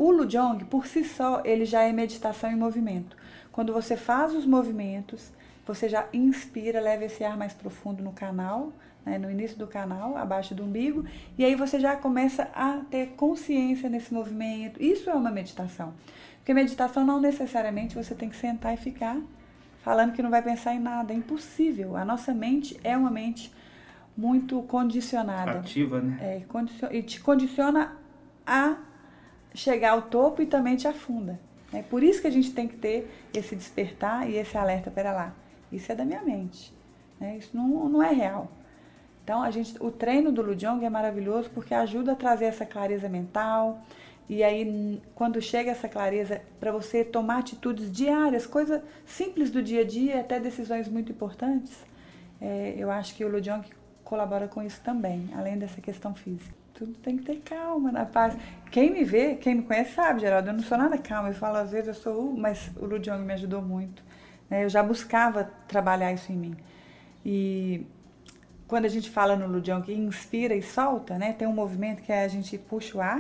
O Lujong, por si só, ele já é meditação em movimento. Quando você faz os movimentos, você já inspira, leva esse ar mais profundo no canal, né, no início do canal, abaixo do umbigo, e aí você já começa a ter consciência nesse movimento. Isso é uma meditação. Porque meditação não necessariamente você tem que sentar e ficar falando que não vai pensar em nada. É impossível. A nossa mente é uma mente muito condicionada. Ativa, né? E te condiciona a chegar ao topo e também te afunda. É por isso que a gente tem que ter esse despertar e esse alerta, pera lá, isso é da minha mente, né? Isso não é real. Então, o treino do Lujong é maravilhoso porque ajuda a trazer essa clareza mental. E aí, quando chega essa clareza, para você tomar atitudes diárias, coisas simples do dia a dia, até decisões muito importantes, eu acho que o Lujong colabora com isso também, além dessa questão física. Tudo tem que ter calma, na paz. Quem me vê, quem me conhece sabe, Geraldo, eu não sou nada calma. Eu falo, às vezes eu sou, mas o Lujong me ajudou muito. Eu já buscava trabalhar isso em mim. E quando a gente fala no Lujong, inspira e solta, né? Tem um movimento que é a gente puxa o ar,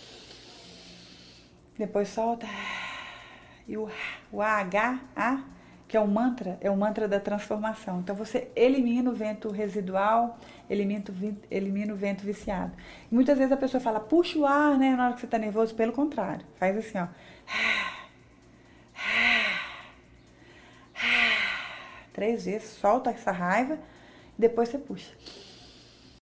depois solta, e o AH, que é o mantra da transformação. Então você elimina o vento residual, elimina o vento viciado. E muitas vezes a pessoa fala, puxa o ar, né? Na hora que você está nervoso, pelo contrário, faz assim, ó. 3 vezes, solta essa raiva, depois você puxa.